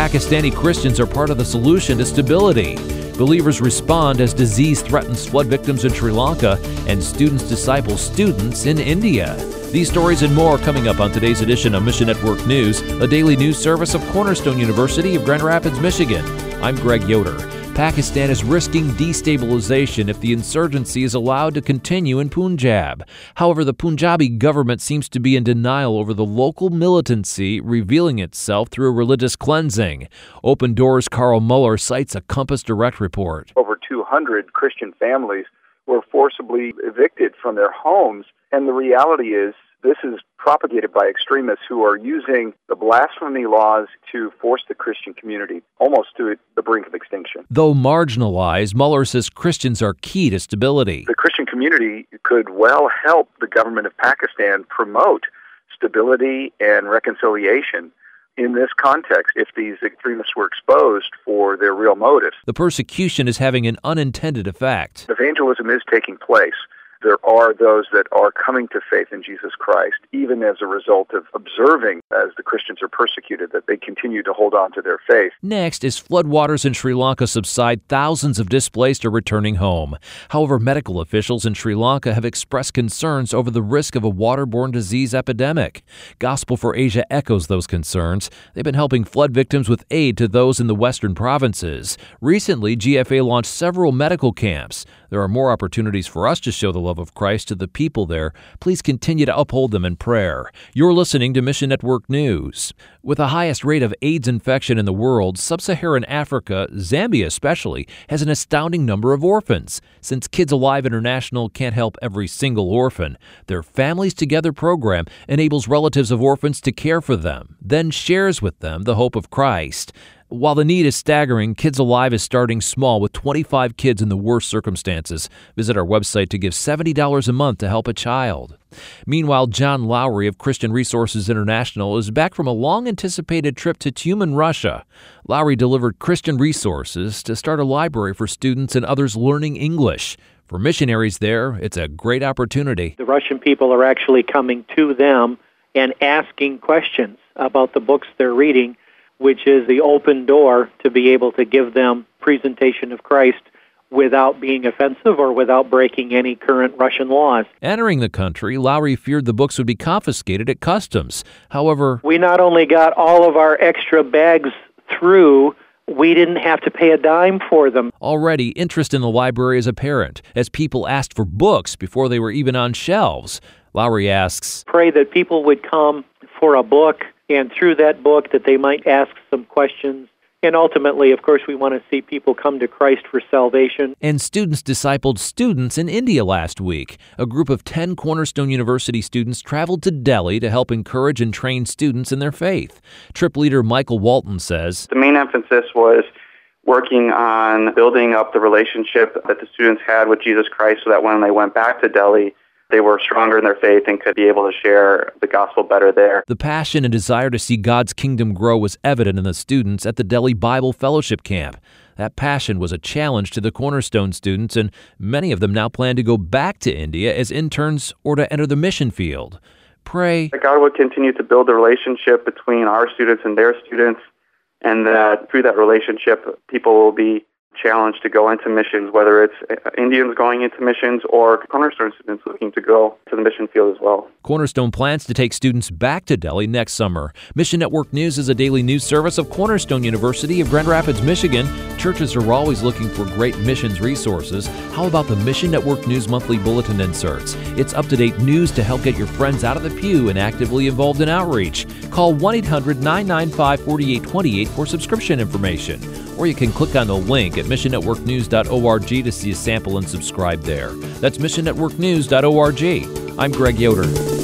Pakistani Christians are part of the solution to stability. Believers respond as disease threatens flood victims in Sri Lanka, and students disciple students in India. These stories and more coming up on today's edition of Mission Network News, a daily news service of Cornerstone University of Grand Rapids, Michigan. I'm Greg Yoder. Pakistan is risking destabilization if the insurgency is allowed to continue in Punjab. However, the Punjabi government seems to be in denial over the local militancy revealing itself through a religious cleansing. Open Doors' Carl Muller cites a Compass Direct report. Over 200 Christian families were forcibly evicted from their homes, and the reality is this is propagated by extremists who are using the blasphemy laws to force the Christian community almost to the brink of extinction. Though marginalized, Muller says Christians are key to stability. The Christian community could well help the government of Pakistan promote stability and reconciliation in this context if these extremists were exposed for their real motives. The persecution is having an unintended effect. Evangelism is taking place. There are those that are coming to faith in Jesus Christ, even as a result of observing as the Christians are persecuted, that they continue to hold on to their faith. Next, as floodwaters in Sri Lanka subside, thousands of displaced are returning home. However, medical officials in Sri Lanka have expressed concerns over the risk of a waterborne disease epidemic. Gospel for Asia echoes those concerns. They've been helping flood victims with aid to those in the western provinces. Recently, GFA launched several medical camps. There are more opportunities for us to show the love of Christ to the people there. Please continue to uphold them in prayer. You're listening to Mission Network News. With the highest rate of AIDS infection in the world, sub-Saharan Africa, Zambia especially, has an astounding number of orphans. Since Kids Alive International can't help every single orphan, their Families Together program enables relatives of orphans to care for them, then shares with them the hope of Christ. While the need is staggering, Kids Alive is starting small with 25 kids in the worst circumstances. Visit our website to give $70 a month to help a child. Meanwhile, John Lowry of Christian Resources International is back from a long-anticipated trip to Tyumen, Russia. Lowry delivered Christian resources to start a library for students and others learning English. For missionaries there, it's a great opportunity. The Russian people are actually coming to them and asking questions about the books they're reading, which is the open door to be able to give them presentation of Christ without being offensive or without breaking any current Russian laws. Entering the country, Lowry feared the books would be confiscated at customs. However, we not only got all of our extra bags through, we didn't have to pay a dime for them. Already, interest in the library is apparent, as people asked for books before they were even on shelves. Lowry asks, pray that people would come for a book, and through that book that they might ask some questions. And ultimately, of course, we want to see people come to Christ for salvation. And students discipled students in India last week. A group of 10 Cornerstone University students traveled to Delhi to help encourage and train students in their faith. Trip leader Michael Walton says, the main emphasis was working on building up the relationship that the students had with Jesus Christ so that when they went back to Delhi, they were stronger in their faith and could be able to share the gospel better there. The passion and desire to see God's kingdom grow was evident in the students at the Delhi Bible Fellowship Camp. That passion was a challenge to the Cornerstone students, and many of them now plan to go back to India as interns or to enter the mission field. Pray that God would continue to build the relationship between our students and their students, and that through that relationship, people will be challenged to go into missions, whether it's Indians going into missions or Cornerstone students looking to go to the mission field as well. Cornerstone plans to take students back to Delhi next summer. Mission Network News is a daily news service of Cornerstone University of Grand Rapids, Michigan. Churches are always looking for great missions resources. How about the Mission Network News monthly bulletin inserts? It's up-to-date news to help get your friends out of the pew and actively involved in outreach. Call 1-800-995-4828 for subscription information. Or you can click on the link at missionnetworknews.org to see a sample and subscribe there. That's missionnetworknews.org. I'm Greg Yoder.